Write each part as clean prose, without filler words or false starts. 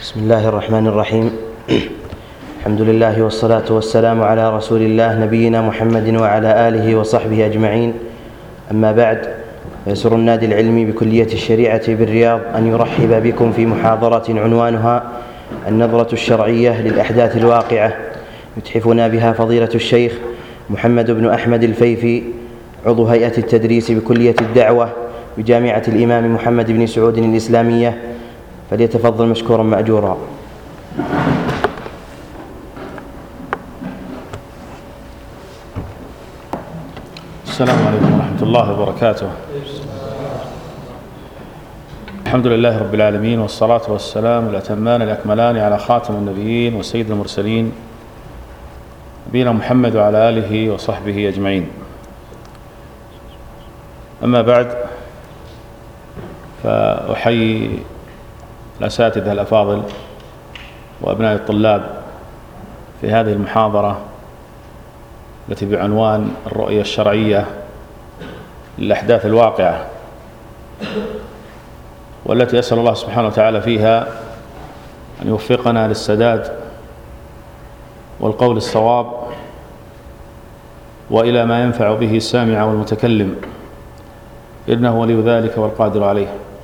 بسم الله الرحمن الرحيم. الحمد لله والصلاة والسلام على رسول الله نبينا محمد وعلى آله وصحبه أجمعين. أما بعد، يسر النادي العلمي بكلية الشريعة بالرياض أن يرحب بكم في محاضرة عنوانها النظرة الشرعية للأحداث الواقعة، يتحفنا بها فضيلة الشيخ محمد بن أحمد الفيفي، عضو هيئة التدريس بكلية الدعوة بجامعة الإمام محمد بن سعود الإسلامية، فليتفضل مشكورا مأجورا. السلام عليكم ورحمة الله وبركاته. الحمد لله رب العالمين، والصلاة والسلام الأتمان الأكملان على خاتم النبيين وسيد المرسلين نبينا محمد وعلى آله وصحبه أجمعين. أما بعد، فأحيي الأساتذة الأفاضل وأبناء الطلاب في هذه المحاضرة التي بعنوان الرؤية الشرعية للأحداث الواقعة، والتي أسأل الله سبحانه وتعالى فيها أن يوفقنا للسداد والقول الصواب وإلى ما ينفع به السامع والمتكلم، إنه ولي ذلك والقادر عليه.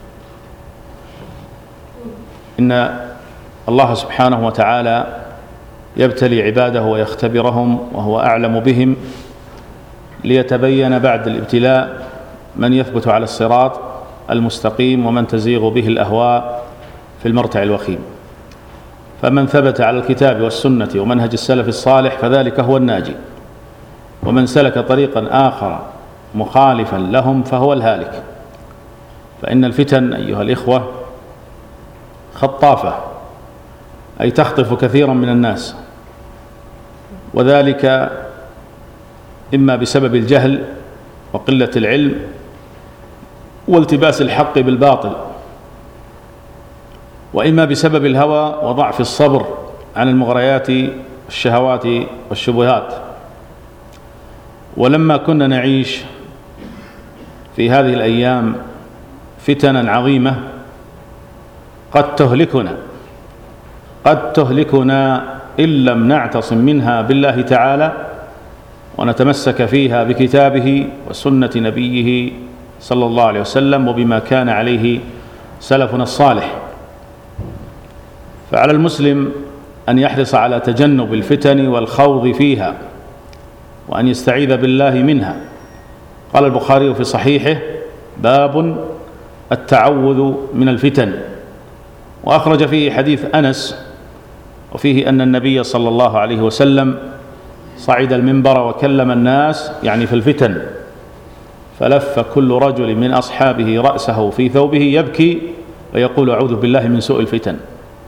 إن الله سبحانه وتعالى يبتلي عباده ويختبرهم وهو أعلم بهم، ليتبين بعد الابتلاء من يثبت على الصراط المستقيم ومن تزيغ به الأهواء في المرتع الوخيم. فمن ثبت على الكتاب والسنة ومنهج السلف الصالح فذلك هو الناجي، ومن سلك طريقا آخر مخالفا لهم فهو الهالك. فإن الفتن أيها الإخوة خطافة، أي تخطف كثيرا من الناس، وذلك إما بسبب الجهل وقلة العلم والتباس الحق بالباطل، وإما بسبب الهوى وضعف الصبر عن المغريات والشهوات والشبهات. ولما كنا نعيش في هذه الأيام فتنا عظيمة قد تهلكنا إن لم نعتصم منها بالله تعالى ونتمسك فيها بكتابه وسنة نبيه صلى الله عليه وسلم وبما كان عليه سلفنا الصالح. فعلى المسلم أن يحرص على تجنب الفتن والخوض فيها، وأن يستعيذ بالله منها. قال البخاري في صحيحه: باب التعوذ من الفتن. وأخرج فيه حديث أنس، وفيه أن النبي صلى الله عليه وسلم صعد المنبر وكلم الناس يعني في الفتن، فلف كل رجل من أصحابه رأسه في ثوبه يبكي ويقول: أعوذ بالله من سوء الفتن.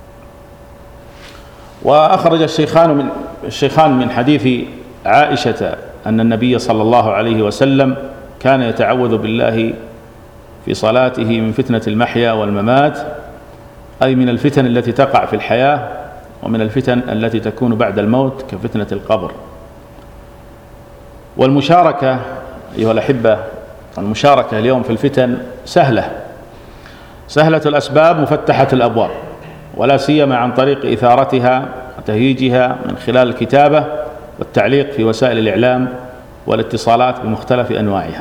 وأخرج الشيخان من حديث عائشة أن النبي صلى الله عليه وسلم كان يتعوذ بالله في صلاته من فتنة المحيا والممات، أي من الفتن التي تقع في الحياة ومن الفتن التي تكون بعد الموت كفتنة القبر. والمشاركة أيها الأحبة، المشاركة اليوم في الفتن سهلة الأسباب مفتحة الأبواب، ولا سيما عن طريق إثارتها وتهييجها من خلال الكتابة والتعليق في وسائل الإعلام والاتصالات بمختلف أنواعها.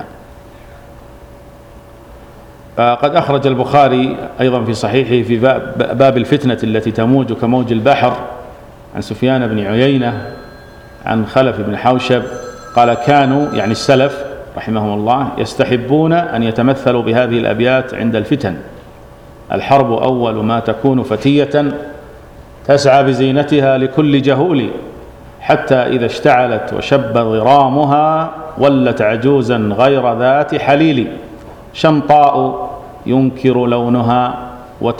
فقد أخرج البخاري أيضا في صحيحه في باب الفتنة التي تموج كموج البحر عن سفيان بن عيينة عن خلف بن حوشب قال: كانوا يعني السلف رحمهم الله يستحبون أن يتمثلوا بهذه الأبيات عند الفتن: الحرب أول ما تكون فتية تسعى بزينتها لكل جهول، حتى إذا اشتعلت وشب ضرامها ولت عجوزا غير ذات حليل، شمطاء ينكر لونها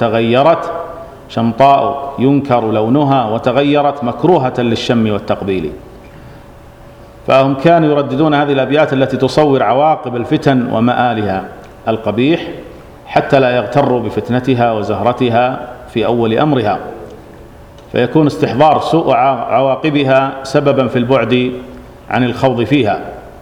وتغيرت مكروهة للشم والتقبيل. فهم كانوا يرددون هذه الأبيات التي تصور عواقب الفتن ومآلها القبيح، حتى لا يغتروا بفتنتها وزهرتها في أول أمرها، فيكون استحضار سوء عواقبها سببا في البعد عن الخوض فيها.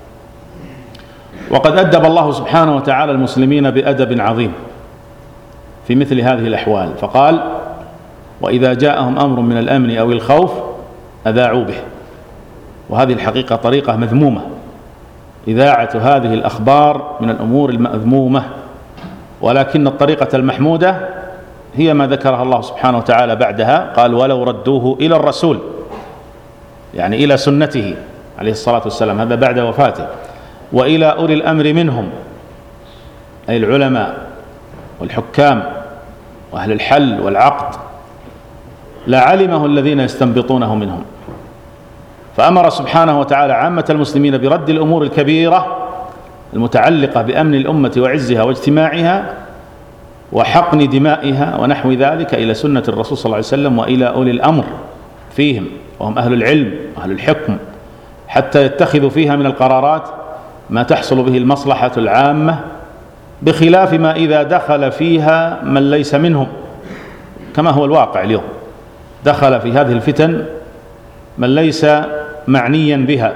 وقد أدب الله سبحانه وتعالى المسلمين بأدب عظيم في مثل هذه الأحوال، فقال: وإذا جاءهم أمر من الأمن أو الخوف أذاعوا به. وهذه الحقيقة طريقة مذمومة، إذاعة هذه الأخبار من الأمور المذمومة، ولكن الطريقة المحمودة هي ما ذكرها الله سبحانه وتعالى بعدها، قال ولو ردوه إلى الرسول، يعني إلى سنته عليه الصلاة والسلام، هذا بعد وفاته، وإلى أولي الأمر منهم، أي العلماء والحكام وأهل الحل والعقد، لعلمه الذين يستنبطونه منهم. فأمر سبحانه وتعالى عامة المسلمين برد الأمور الكبيرة المتعلقة بأمن الأمة وعزها واجتماعها وحقن دمائها ونحو ذلك إلى سنة الرسول صلى الله عليه وسلم وإلى أولي الأمر فيهم، وهم أهل العلم وأهل الحكم، حتى يتخذوا فيها من القرارات ما تحصل به المصلحة العامة، بخلاف ما إذا دخل فيها من ليس منهم، كما هو الواقع اليوم. دخل في هذه الفتن من ليس معنيا بها،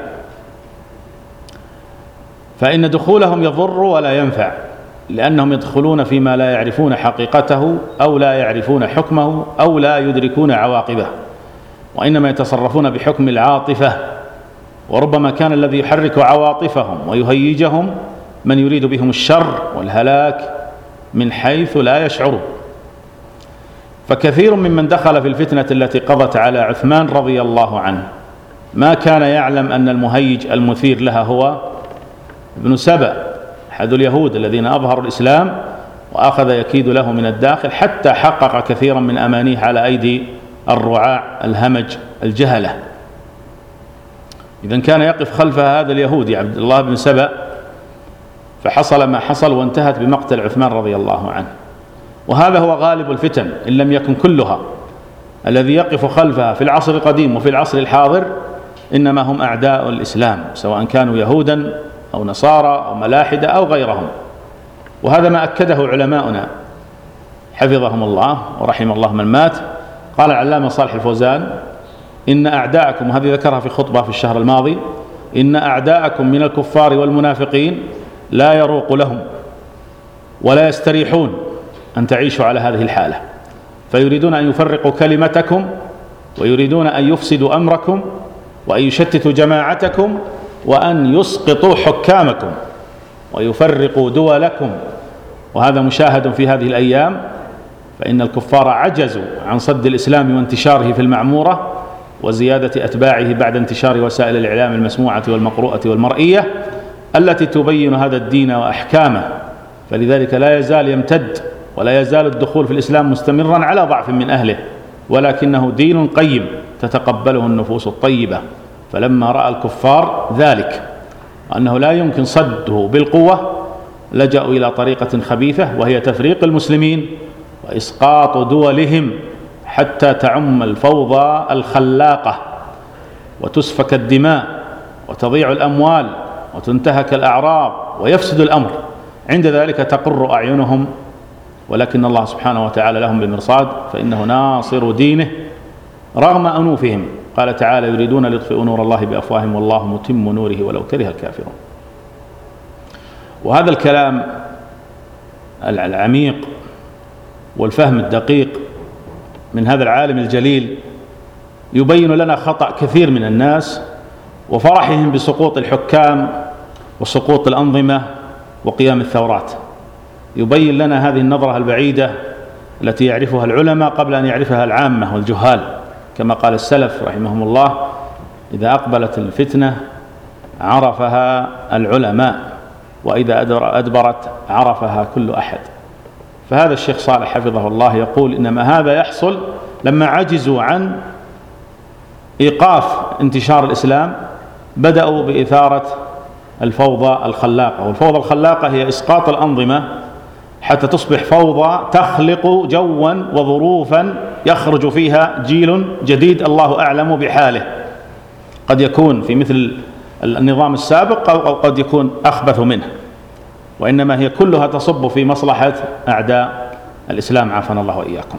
فإن دخولهم يضر ولا ينفع، لأنهم يدخلون فيما لا يعرفون حقيقته أو لا يعرفون حكمه أو لا يدركون عواقبه، وإنما يتصرفون بحكم العاطفة، وربما كان الذي يحرك عواطفهم ويهيجهم من يريد بهم الشر والهلاك من حيث لا يشعرون. فكثير ممن دخل في الفتنة التي قضت على عثمان رضي الله عنه ما كان يعلم أن المهيج المثير لها هو ابن سبأ، أحد اليهود الذين أظهروا الإسلام وأخذ يكيد له من الداخل، حتى حقق كثيرا من أمانيه على أيدي الرعاع الهمج الجهلة. إذن كان يقف خلف هذا اليهودي عبد الله بن سبأ، فحصل ما حصل وانتهت بمقتل عثمان رضي الله عنه. وهذا هو غالب الفتن إن لم يكن كلها، الذي يقف خلفها في العصر القديم وفي العصر الحاضر إنما هم أعداء الإسلام، سواء كانوا يهودا أو نصارى أو ملاحدة أو غيرهم. وهذا ما أكده علماؤنا حفظهم الله ورحم الله من مات. قال العلامة صالح الفوزان: إن أعداءكم، وهذه ذكرها في خطبة في الشهر الماضي، إن أعداءكم من الكفار والمنافقين لا يروق لهم ولا يستريحون أن تعيشوا على هذه الحالة، فيريدون أن يفرقوا كلمتكم، ويريدون أن يفسدوا أمركم، وأن يشتتوا جماعتكم، وأن يسقطوا حكامكم، ويفرقوا دولكم. وهذا مشاهد في هذه الأيام، فإن الكفار عجزوا عن صد الإسلام وانتشاره في المعمورة وزيادة أتباعه بعد انتشار وسائل الإعلام المسموعة والمقروءة والمرئية التي تبين هذا الدين وأحكامه. فلذلك لا يزال يمتد ولا يزال الدخول في الإسلام مستمرا على ضعف من أهله، ولكنه دين قيم تتقبله النفوس الطيبة. فلما رأى الكفار ذلك وأنه لا يمكن صده بالقوة، لجأوا إلى طريقة خبيثة، وهي تفريق المسلمين وإسقاط دولهم حتى تعم الفوضى الخلاقة وتسفك الدماء وتضيع الأموال وتنتهك الأعراض ويفسد الأمر. عند ذلك تقر أعينهم، ولكن الله سبحانه وتعالى لهم بالمرصاد، فإنه ناصر دينه رغم أنوفهم. قال تعالى: يريدون ليطفئوا نور الله بأفواههم والله متم نوره ولو كره الكافرون. وهذا الكلام العميق والفهم الدقيق من هذا العالم الجليل يبين لنا خطأ كثير من الناس وفرحهم بسقوط الحكام وسقوط الأنظمة وقيام الثورات. يبين لنا هذه النظرة البعيدة التي يعرفها العلماء قبل أن يعرفها العامة والجهال، كما قال السلف رحمهم الله: إذا أقبلت الفتنة عرفها العلماء، وإذا أدبرت عرفها كل أحد. فهذا الشيخ صالح حفظه الله يقول: إنما هذا يحصل لما عجزوا عن إيقاف انتشار الإسلام، بدأوا بإثارة الفوضى الخلاقة. والفوضى الخلاقة هي إسقاط الأنظمة حتى تصبح فوضى تخلق جوا وظروفا يخرج فيها جيل جديد الله أعلم بحاله، قد يكون في مثل النظام السابق أو قد يكون أخبث منه، وإنما هي كلها تصب في مصلحة أعداء الإسلام، عافانا الله وإياكم.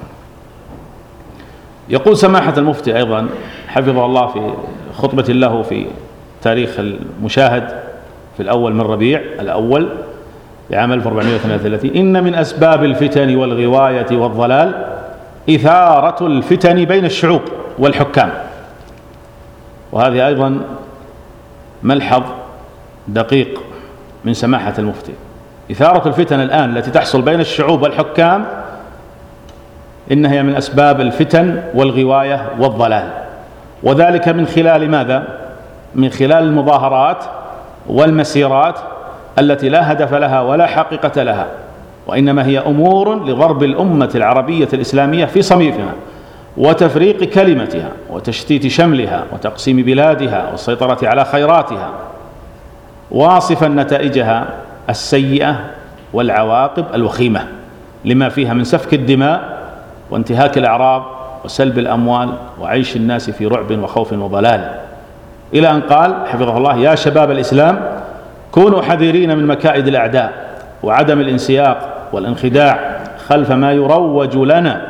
يقول سماحة المفتي أيضا حفظه الله في خطبة له في تاريخ المشاهد في الأول من ربيع الأول لعام 1432: إن من أسباب الفتن والغواية والضلال إثارة الفتن بين الشعوب والحكام. وهذه أيضا ملحظ دقيق من سماحة المفتي. إثارة الفتن الآن التي تحصل بين الشعوب والحكام إنها هي من أسباب الفتن والغواية والضلال، وذلك من خلال ماذا؟ من خلال المظاهرات والمسيرات التي لا هدف لها ولا حقيقة لها، وإنما هي أمور لضرب الأمة العربية الإسلامية في صميمها وتفريق كلمتها وتشتيت شملها وتقسيم بلادها والسيطرة على خيراتها، واصفا نتائجها السيئة والعواقب الوخيمة لما فيها من سفك الدماء وانتهاك الأعراض وسلب الأموال وعيش الناس في رعب وخوف وضلال، إلى أن قال حفظه الله: يا شباب الإسلام كونوا حذرين من مكائد الأعداء وعدم الانسياق والانخداع خلف ما يروج لنا،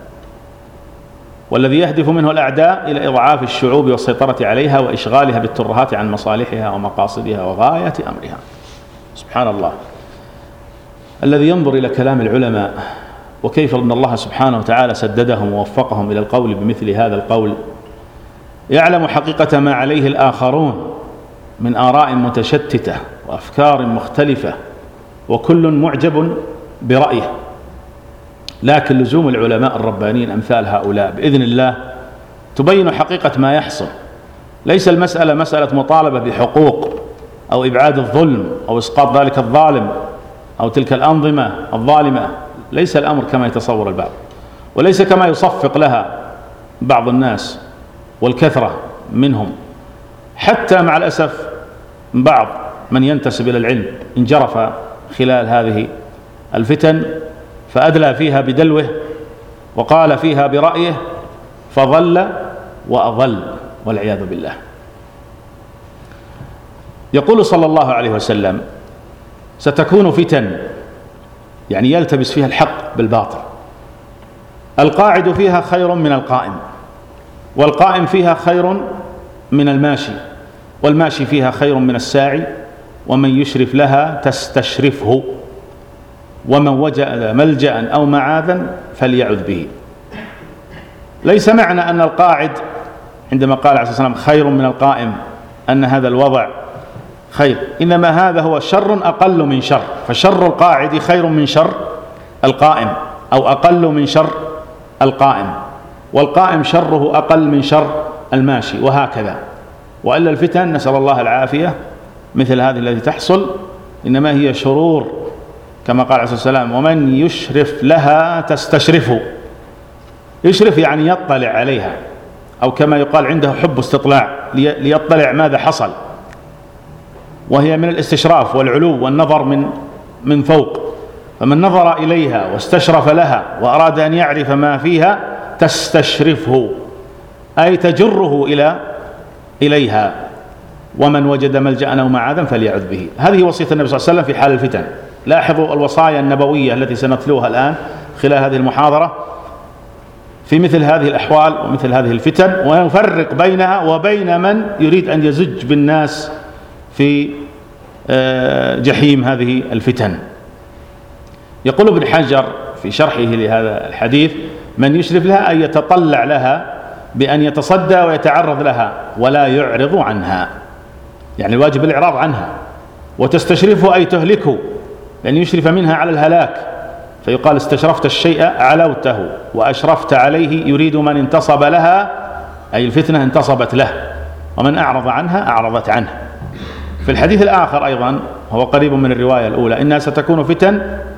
والذي يهدف منه الأعداء إلى إضعاف الشعوب والسيطرة عليها وإشغالها بالترهات عن مصالحها ومقاصدها وغاية أمرها. سبحان الله الذي ينظر إلى كلام العلماء وكيف أن الله سبحانه وتعالى سددهم ووفقهم إلى القول بمثل هذا القول، يعلم حقيقة ما عليه الآخرون من آراء متشتتة وأفكار مختلفة وكل معجب برأيه، لكن لزوم العلماء الربانيين أمثال هؤلاء بإذن الله تبين حقيقة ما يحصل. ليس المسألة مسألة مطالبة بحقوق أو إبعاد الظلم أو إسقاط ذلك الظالم أو تلك الأنظمة الظالمة، ليس الأمر كما يتصور البعض، وليس كما يصفق لها بعض الناس والكثرة منهم. حتى مع الأسف بعض من ينتسب إلى العلم انجرف خلال هذه الفتن فأدلى فيها بدلوه وقال فيها برأيه فضل وأضل والعياذ بالله. يقول صلى الله عليه وسلم: ستكون فتن، يعني يلتبس فيها الحق بالباطل، القاعد فيها خير من القائم، والقائم فيها خير من الماشي، والماشي فيها خير من الساعي، ومن يشرف لها تستشرفه، ومن وجد ملجأ أو معاذا فليعذ به. ليس معنى أن القاعد عندما قال عليه الصلاة والسلام خير من القائم أن هذا الوضع خير، إنما هذا هو شر أقل من شر، فشر القاعد خير من شر القائم أو أقل من شر القائم، والقائم شره أقل من شر الماشي، وهكذا. وإلا الفتن نسأل الله العافية مثل هذه التي تحصل إنما هي شرور، كما قال عليه الصلاة والسلام: ومن يشرف لها تستشرفه. يشرف يعني يطلع عليها، أو كما يقال عنده حب استطلاع، ليطلع ماذا حصل، وهي من الاستشراف والعلو والنظر من فوق. فمن نظر إليها واستشرف لها وأراد أن يعرف ما فيها تستشرفه، أي تجره إليها. ومن وجد ملجأ أو معاذا فليعذ به. هذه وصية النبي صلى الله عليه وسلم في حال الفتن. لاحظوا الوصايا النبوية التي سنتلوها الآن خلال هذه المحاضرة في مثل هذه الأحوال ومثل هذه الفتن، ونفرق بينها وبين من يريد أن يزج بالناس في جحيم هذه الفتن. يقول ابن حجر في شرحه لهذا الحديث: من يشرف لها أن يتطلع لها بأن يتصدى ويتعرض لها ولا يعرض عنها، يعني الواجب الإعراض عنها. وتستشرفه أي تهلكه، لأن يشرف منها على الهلاك، فيقال استشرفت الشيء علوته وأشرفت عليه، يريد من انتصب لها أي الفتنة انتصبت له، ومن أعرض عنها أعرضت عنه. في الحديث الآخر أيضا هو قريب من الرواية الأولى: إنها ستكون فتن،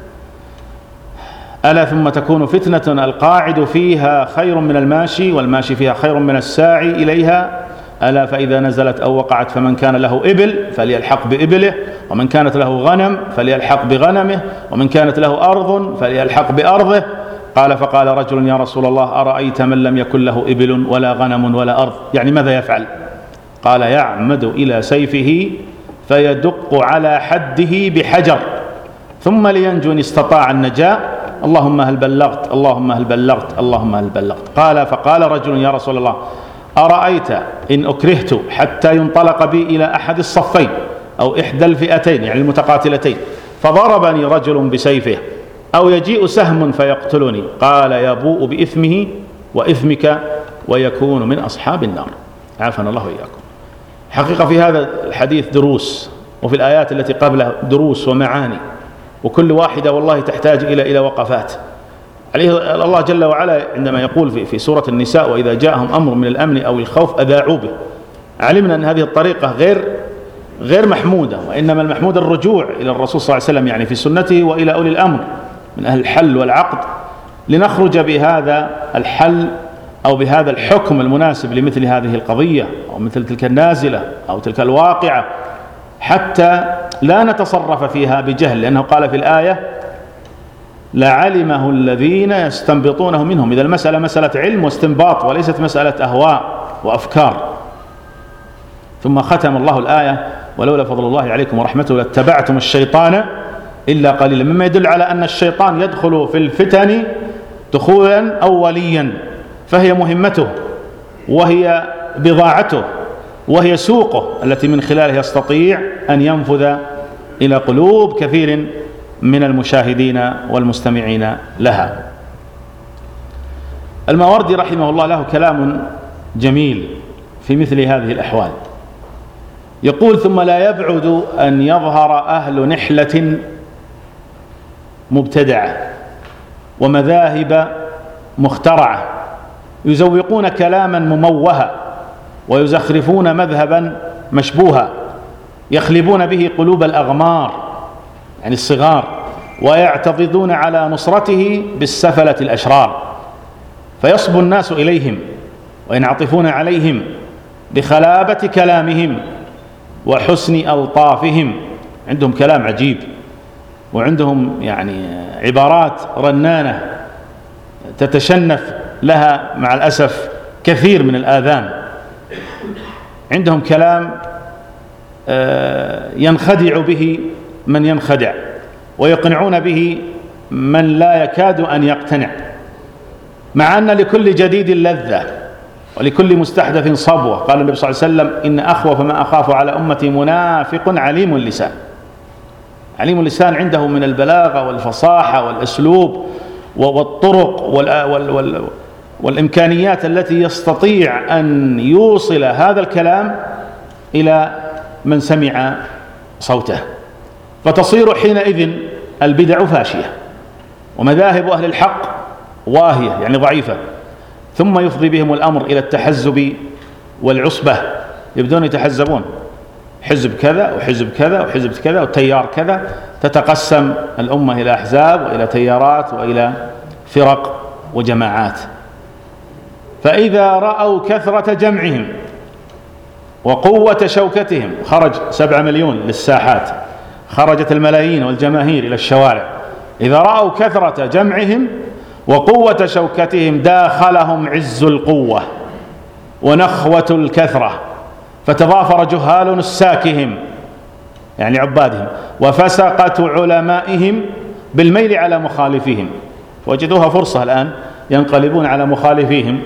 ألا ثم تكون فتنة القاعد فيها خير من الماشي، والماشي فيها خير من الساعي إليها، ألا فإذا نزلت أو وقعت فمن كان له إبل فليلحق بإبله، ومن كانت له غنم فليلحق بغنمه، ومن كانت له أرض فليلحق بأرضه. قال: فقال رجل: يا رسول الله أرأيت من لم يكن له إبل ولا غنم ولا أرض، يعني ماذا يفعل؟ قال: يعمد إلى سيفه فيدق على حده بحجر ثم لينجو إن استطاع النجاة، اللهم هل بلغت، اللهم هل بلغت، اللهم هل بلغت. قال: فقال رجل: يا رسول الله أرأيت إن أكرهت حتى ينطلق بي إلى أحد الصفين أو إحدى الفئتين، يعني المتقاتلتين، فضربني رجل بسيفه أو يجيء سهم فيقتلني، قال يبوء بإثمه وإثمك ويكون من أصحاب النار. عافنا الله وإياكم. حقيقة في هذا الحديث دروس، وفي الآيات التي قبله دروس ومعاني، وكل واحدة والله تحتاج إلى وقفات. عليه الله جل وعلا عندما يقول في سورة النساء: وإذا جاءهم أمر من الأمن أو الخوف أذاعوا به. علمنا أن هذه الطريقة غير محمودة، وإنما المحمود الرجوع إلى الرسول صلى الله عليه وسلم، يعني في سنته، وإلى أولي الأمر من أهل الحل والعقد، لنخرج بهذا الحل أو بهذا الحكم المناسب لمثل هذه القضية أو مثل تلك النازلة أو تلك الواقعة، حتى لا نتصرف فيها بجهل، لأنه قال في الآية: لعلمه الذين يستنبطونه منهم. إذا المسألة مسألة علم واستنباط وليست مسألة أهواء وأفكار. ثم ختم الله الآية: ولولا فضل الله عليكم ورحمته لاتبعتم الشيطان إلا قليلا، مما يدل على أن الشيطان يدخل في الفتن دخولا أوليا، فهي مهمته وهي بضاعته وهي سوقه التي من خلالها يستطيع أن ينفذ إلى قلوب كثير من المشاهدين والمستمعين لها. الماوردي رحمه الله له كلام جميل في مثل هذه الأحوال. يقول: ثم لا يبعد أن يظهر أهل نحلة مبتدعة ومذاهب مخترعة يزوقون كلاما مموها ويزخرفون مذهبا مشبوها يخلبون به قلوب الأغمار، يعني الصغار، ويعتضدون على نصرته بالسفلة الأشرار، فيصبو الناس إليهم وينعطفون عليهم بخلابة كلامهم وحسن ألطافهم. عندهم كلام عجيب، وعندهم يعني عبارات رنانة تتشنف لها مع الأسف كثير من الآذان. عندهم كلام ينخدع به من ينخدع، ويقنعون به من لا يكاد أن يقتنع، مع أن لكل جديد لذة ولكل مستحدث صبوة. قال النبي صلى الله عليه وسلم: إن أخوف ما أخاف على أمتي منافق عليم اللسان. عليم اللسان عنده من البلاغة والفصاحة والأسلوب والطرق والإمكانيات التي يستطيع أن يوصل هذا الكلام إلى من سمع صوته، فتصير حينئذ البدع فاشية ومذاهب أهل الحق واهية، يعني ضعيفة. ثم يفضي بهم الأمر إلى التحزب والعصبة، يبدون يتحزبون، حزب كذا وحزب كذا وحزب كذا وتيار كذا، تتقسم الأمة إلى أحزاب وإلى تيارات وإلى فرق وجماعات. فإذا رأوا كثرة جمعهم وقوة شوكتهم، خرج 7 مليون للساحات، خرجت الملايين والجماهير إلى الشوارع. إذا رأوا كثرة جمعهم وقوة شوكتهم داخلهم عز القوة ونخوة الكثرة، فتضافر جهال نساكهم، يعني عبادهم، وفسقة علمائهم بالميل على مخالفهم. وجدوها فرصة الآن ينقلبون على مخالفيهم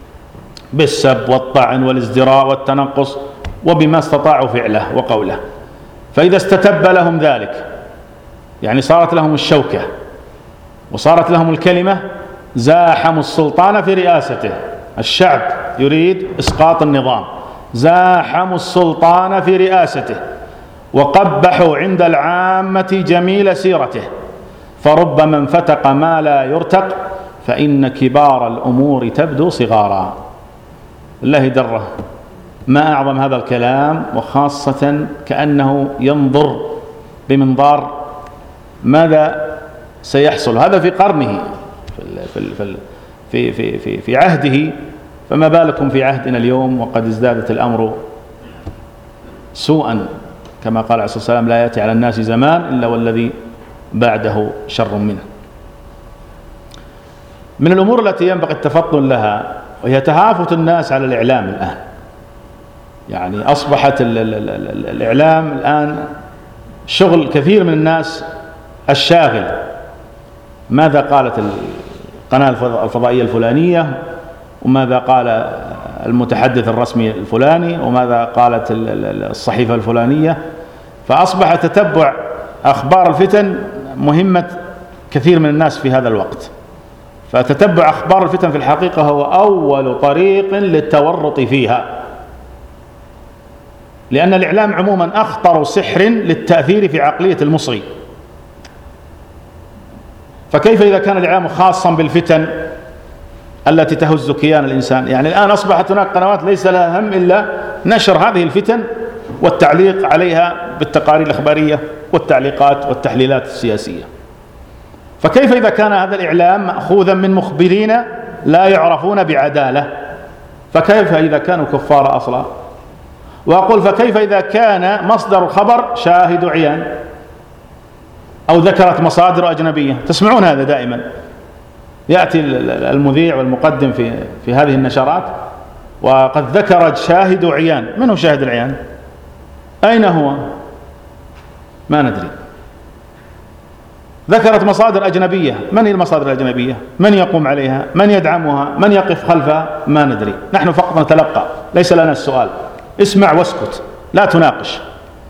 بالسب والطعن والازدراء والتنقص وبما استطاعوا فعله وقوله. فإذا استتب لهم ذلك، يعني صارت لهم الشوكة وصارت لهم الكلمة، زاحموا السلطان في رئاسته. الشعب يريد إسقاط النظام، زاحموا السلطان في رئاسته وقبحوا عند العامة جميل سيرته، فربما انفتق ما لا يرتق، فإن كبار الأمور تبدو صغارا. الله دره ما أعظم هذا الكلام، وخاصة كأنه ينظر بمنظار ماذا سيحصل. هذا في قرنه، في عهده، فما بالكم في عهدنا اليوم وقد ازدادت الأمر سوءا، كما قال عليه الصلاة والسلام: لا يأتي على الناس زمان إلا والذي بعده شر منه. من الأمور التي ينبغي التفطن لها وهي تهافت الناس على الإعلام الآن. يعني أصبحت الإعلام الآن شغل كثير من الناس الشاغل. ماذا قالت القناة الفضائية الفلانية، وماذا قال المتحدث الرسمي الفلاني، وماذا قالت الصحيفة الفلانية. فأصبح تتبع أخبار الفتن مهمة كثير من الناس في هذا الوقت. فتتبع أخبار الفتن في الحقيقة هو أول طريق للتورط فيها، لأن الإعلام عموما أخطر سحر للتأثير في عقلية المصري. فكيف إذا كان الإعلام خاصا بالفتن التي تهز كيان الإنسان؟ يعني الآن أصبحت هناك قنوات ليس لها هم إلا نشر هذه الفتن والتعليق عليها بالتقارير الإخبارية والتعليقات والتحليلات السياسية. فكيف إذا كان هذا الإعلام مأخوذا من مخبرين لا يعرفون بعدالة؟ فكيف إذا كانوا كفار أصلا؟ وأقول فكيف إذا كان مصدر الخبر شاهد عيان أو ذكرت مصادر أجنبية؟ تسمعون هذا دائما، يأتي المذيع والمقدم في هذه النشرات وقد ذكر شاهد عيان. من هو شاهد العيان؟ أين هو؟ ما ندري. ذكرت مصادر أجنبية، من هي المصادر الأجنبية؟ من يقوم عليها؟ من يدعمها؟ من يقف خلفها؟ ما ندري. نحن فقط نتلقى، ليس لنا السؤال، اسمع واسكت، لا تناقش.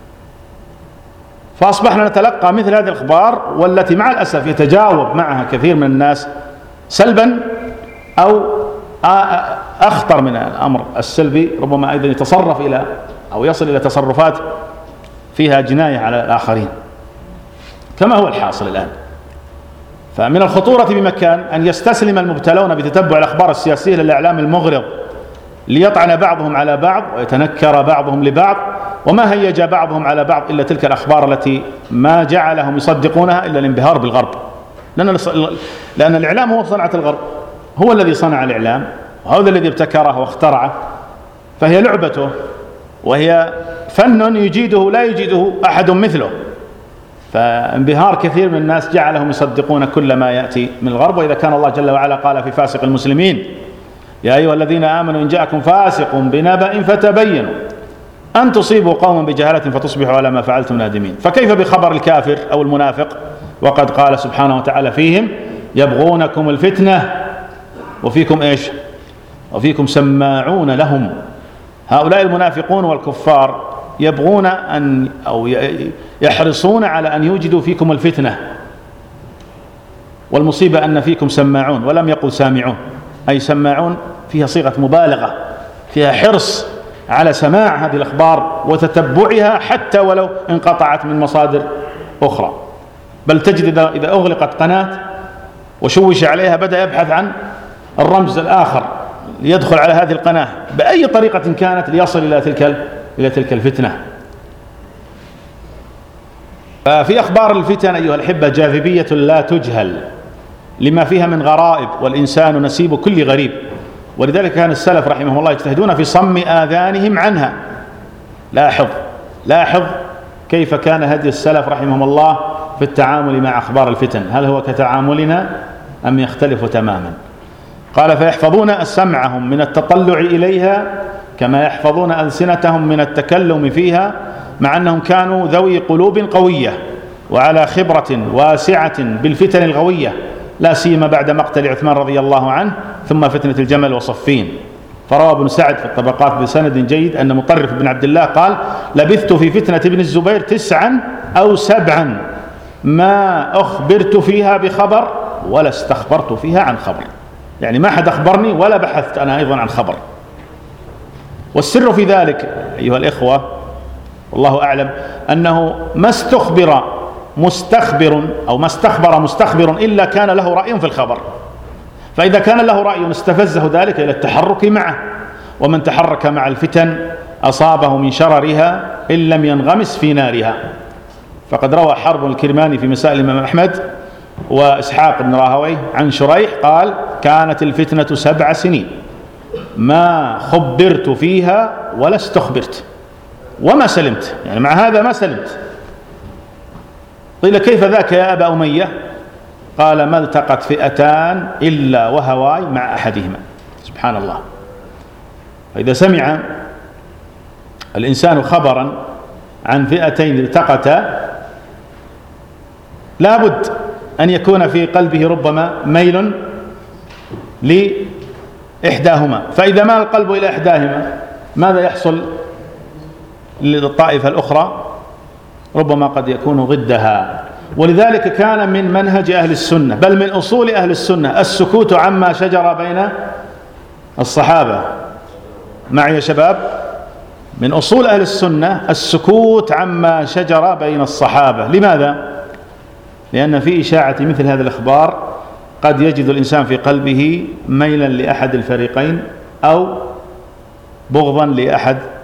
فأصبحنا نتلقى مثل هذه الأخبار، والتي مع الأسف يتجاوب معها كثير من الناس سلبا، أو أخطر من الأمر السلبي ربما أيضا يتصرف إلى أو يصل إلى تصرفات فيها جناية على الآخرين كما هو الحاصل الآن. فمن الخطورة بمكان أن يستسلم المبتلون بتتبع الأخبار السياسية للإعلام المغرض ليطعن بعضهم على بعض ويتنكر بعضهم لبعض، وما هيج بعضهم على بعض إلا تلك الأخبار التي ما جعلهم يصدقونها إلا الانبهار بالغرب، لأن الإعلام هو صنعة الغرب، هو الذي صنع الإعلام وهو الذي ابتكره واخترعه، فهي لعبته وهي فن يجيده لا يجيده أحد مثله. فانبهار كثير من الناس جعلهم يصدقون كل ما يأتي من الغرب. وإذا كان الله جل وعلا قال في فاسق المسلمين: يا أيها الذين آمنوا إن جاءكم فاسق بنبأ فتبينوا أن تصيبوا قوما بجهالة فتصبحوا على ما فعلتم نادمين. فكيف بخبر الكافر أو المنافق وقد قال سبحانه وتعالى فيهم: يبغونكم الفتنة وفيكم إيش؟ وفيكم سماعون لهم. هؤلاء المنافقون والكفار يبغون أن أو يحرصون على أن يوجدوا فيكم الفتنة، والمصيبة أن فيكم سماعون، ولم يقل سامعون، أي سماعون فيها صيغة مبالغة، فيها حرص على سماع هذه الأخبار وتتبعها حتى ولو انقطعت من مصادر أخرى. بل تجد إذا أغلقت قناة وشوش عليها بدأ يبحث عن الرمز الآخر ليدخل على هذه القناة بأي طريقة كانت ليصل إلى تلك الفتنة. ففي أخبار الفتن أيها الأحبة جاذبية لا تجهل لما فيها من غرائب، والإنسان نسيب كل غريب، ولذلك كان السلف رحمهم الله يجتهدون في صم آذانهم عنها. لاحظ كيف كان هدي السلف رحمهم الله في التعامل مع أخبار الفتن، هل هو كتعاملنا أم يختلف تماما؟ قال: فيحفظون سمعهم من التطلع إليها كما يحفظون ألسنتهم من التكلم فيها، مع أنهم كانوا ذوي قلوب قوية وعلى خبرة واسعة بالفتن الغوية، لا سيما بعد مقتل عثمان رضي الله عنه، ثم فتنة الجمل وصفين. فروى ابن سعد في الطبقات بسند جيد أن مطرف بن عبد الله قال: لبثت في فتنة ابن الزبير 9 أو 7 ما أخبرت فيها بخبر ولا استخبرت فيها عن خبر، يعني ما حد أخبرني ولا بحثت أنا أيضا عن خبر. والسر في ذلك أيها الإخوة والله أعلم أنه ما استخبر مستخبر أو ما استخبر مستخبر إلا كان له رأي في الخبر، فإذا كان له رأي استفزه ذلك إلى التحرك معه، ومن تحرك مع الفتن أصابه من شررها إن لم ينغمس في نارها. فقد روى حرب الكرماني في مسائل الإمام أحمد وإسحاق بن راهويه عن شريح قال: كانت الفتنة 7 سنين ما خبرت فيها ولا استخبرت وما سلمت، يعني مع هذا ما سلمت. قيل: كيف ذاك يا أبا أمية؟ قال: ما التقت فئتان إلا وهواي مع أحدهما. سبحان الله. فإذا سمع الإنسان خبرا عن فئتين التقتا لابد أن يكون في قلبه ربما ميل لإحداهما، فإذا مال القلب إلى إحداهما ماذا يحصل للطائفة الأخرى؟ ربما قد يكون ضدها. ولذلك كان من منهج أهل السنة، بل من أصول أهل السنة، السكوت عما شجر بين الصحابة. معي يا شباب؟ من أصول أهل السنة السكوت عما شجر بين الصحابة. لماذا؟ لأن في إشاعة مثل هذه الأخبار قد يجد الإنسان في قلبه ميلا لأحد الفريقين أو بغضا لأحد